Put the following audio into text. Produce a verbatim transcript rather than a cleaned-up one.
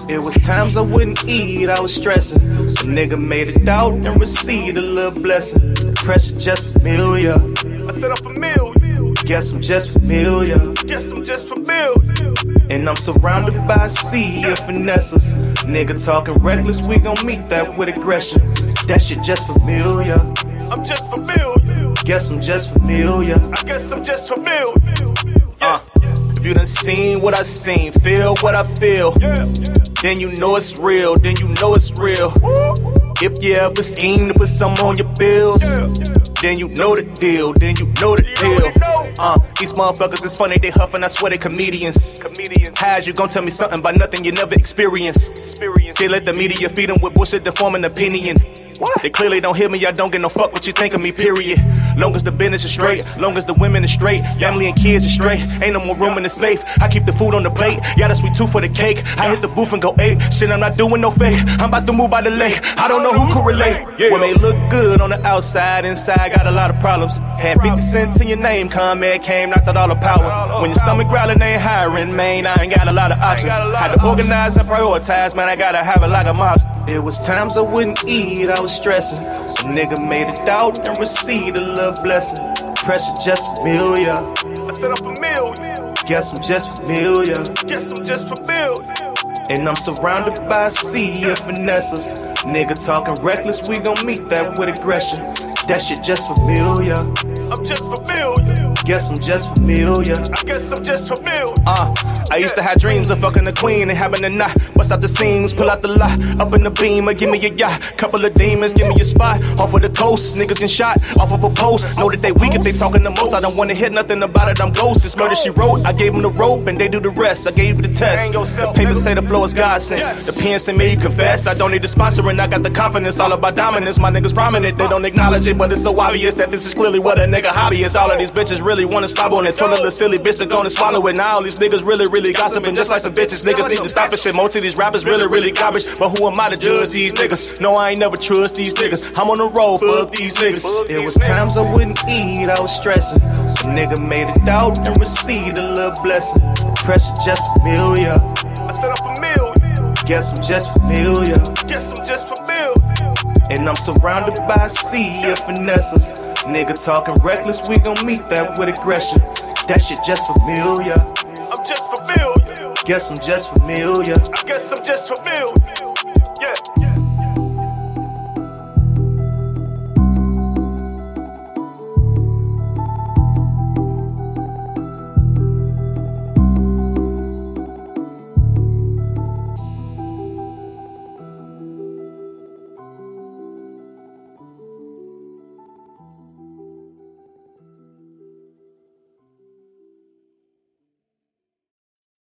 It was times I wouldn't eat, I was stressing. A nigga made it out and received a little blessing. The pressure just familiar. I said I'm familiar. Guess I'm just familiar. Guess I'm just familiar. And I'm surrounded by a sea of finesses. Nigga talking reckless, we gon' meet that with aggression. That shit just familiar. I'm just familiar. Guess I'm just familiar. I guess I'm just familiar. Uh, if you done seen what I seen, feel what I feel, Yeah. then you know it's real, then you know it's real. If you ever scheme to put some on your bills, Yeah. then you know the deal, then you know the deal. already know. Uh, these motherfuckers is funny, they huffing, I swear they comedians. Comedians. How's you gon' tell me something about nothing you never experienced? Experience. They let the media feed them with bullshit to form an opinion. What? They clearly don't hear me, I don't get no fuck what you think of me, period. Long as the business is straight, long as the women is straight, family and kids is straight, ain't no more room in the safe. I keep the food on the plate, yeah, the sweet tooth for the cake. I hit the booth and go ape, shit, I'm not doing no fake. I'm about to move by the lake, I don't know who could relate. Yeah. What may look good on the outside, inside got a lot of problems. Had fifty cents in your name, ComEd came, knocked out all the power. When your stomach growling, ain't hiring, man, I ain't got a lot of options. Had to organize and prioritize, man, I gotta have it like a mobster. It was times I wouldn't eat, I was stressing. A nigga made it out and received a little blessing. Pressure just familiar. I said I'm familiar. Guess I'm just familiar. Guess I'm just familiar. And I'm surrounded by a sea of finesses. Nigga talking reckless, we gon' meet that with aggression. That shit just familiar. I'm just familiar. Guess I'm just familiar. I guess I'm just familiar. Uh, I used to have dreams of fucking the queen and having a knot. Bust out the seams, pull out the lot. Up in the beam, or give me a yacht. Couple of demons, give me a spot. Off of the coast, niggas get shot. Off of a post, know that they weak if they talking the most. I don't wanna hear nothing about it, I'm ghost. It's murder she wrote. I gave them the rope and they do the rest. I gave you the test. The papers say the flow is God sent. The pen say me, you confess. I don't need the sponsor and I got the confidence. All about dominance. My niggas prominent, they don't acknowledge it, but it's so obvious that this is clearly what a nigga hobby is. All of these bitches really wanna stop on it. Told a little silly bitch to gonna swallow it. Now all these niggas really, really gossiping just like some bitches. Niggas need to stop it shit. Most of these rappers really, really garbage. But who am I to judge these niggas? No, I ain't never trust these niggas. I'm on the road, fuck these niggas. It was times I wouldn't eat, I was stressing. A nigga made it out and received a little blessing. Pressure just familiar. I said I'm familiar. Guess I'm just familiar. Guess I'm just familiar. And I'm surrounded by a sea of finesses. Nigga talking reckless, we gon' meet that with aggression. That shit just familiar. I'm just familiar. Guess I'm just familiar. I guess I'm just familiar.